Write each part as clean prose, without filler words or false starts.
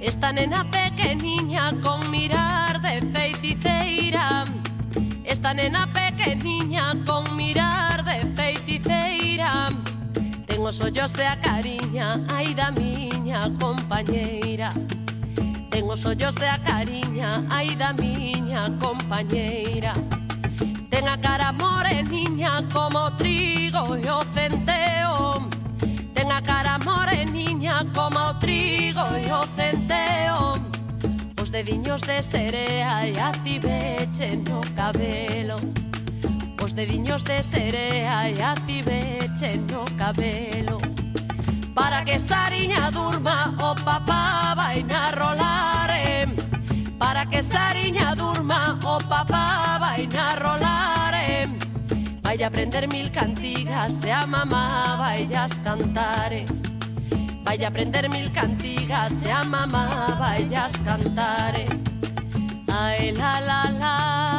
Esta nena pequeniña con mirar de feiticeira. Esta nena pequeniña con mirar de feiticeira. Ten os ollos e a cariña, ai da miña compañeira. Ten os ollos e a cariña, ai da miña compañeira. Ten a cara moreniña como o trigo e o centeo. Ten a cara moreniña como o trigo e o centeo. Os dediños de serea e a cibeche no cabelo. Os dediños de serea e a cibeche no cabelo. Para que Sariña durma o papá vai na rolare. Para que Sariña durma o papá vai na rolare. Vai a aprender 1000 cantigas e a mamá vai as cantare. Vai a aprender 1000 cantigas e a mamá vai as cantare. Ai la la la,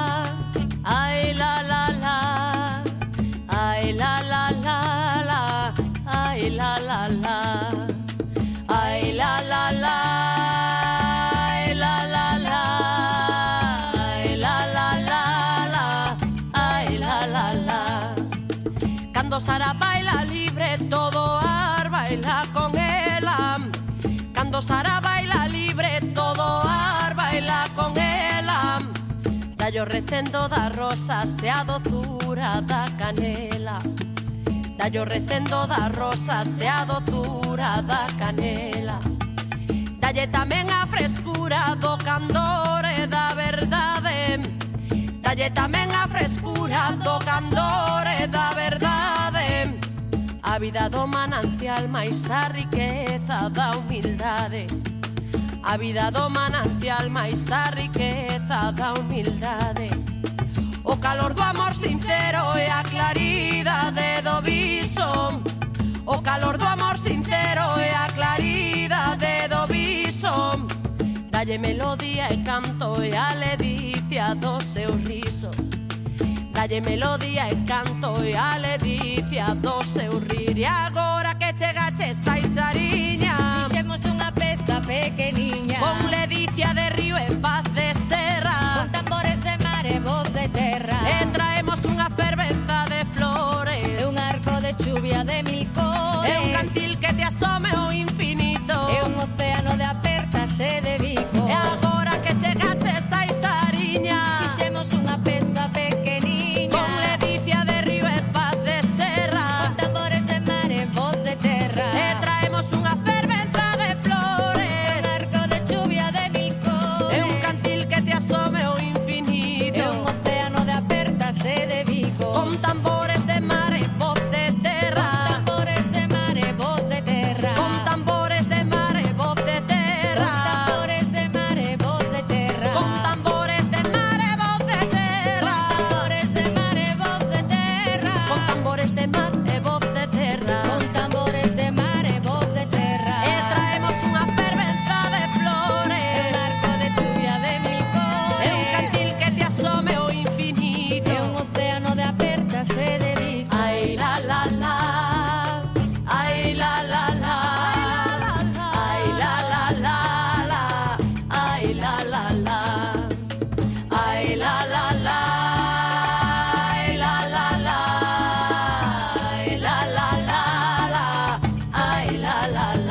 ai la la la, ai la la la la, ai la la la, ai la la la, ai la la la, ai la la la la, ai la la la. Cando Sara baila libre todo ar baila con ela. Cando Sara baila libre todo ar baila con ela. Dallo recendo das rosas e a dozura da canela. Dallo recendo das rosas e a dozura da canela. Dalle tamén a frescura do candor e da verdade. Dalle tamén a frescura do candor e da verdade. A vida do manancial máis a riqueza da humildade. A vida do manancial máis a riqueza da humildade. O calor do amor sincero e a claridade do viso. O calor do amor sincero e a claridade do viso. Dalle melodía e canto e a ledicia do seu riso. Dalle melodía e canto e a ledicia do seu rir. E agora que chegaches ai Sariña, fixemos unha peza pequeniña con ledicia de río e paz de serra, con tambores de mar e voz de terra. E traemos unha fervenza de flores E un arco de chuvia de 1000 cores. E un cantil que te asome ao infinito. E un océano de apertas e de bicos. E agora que chegaches ai Sariña, fixemos unha peza pequeniña con ledicia de río e paz de serra, con tambores de mar e voz de terra. E traemos unha fervenza de flores Un arco de chuvia de 1000 cores. E un cantil que te asome ao infinito. E un océano de apertas e de bicos. Con tambores de mar e voz de terra. Con tambores de mar e voz de terra. Con tambores de mar e voz de terra. Con tambores de mar e voz de terra. Con tambores de mar e voz de terra. Tambores de mar e voz de terra. Con tambores de mar e voz de terra. Con tambores de mar e voz de terra. E traemos unha fervenza de flores. Un arco de chuvia de 1000 cores. E un cantil que te asome ao infinito. E un océano de apertas e de bicos. Ai la la la, ai la la la, ai la la la la, ai la la la, ai la la la, ai la la la, ai la la la la, ai la la la.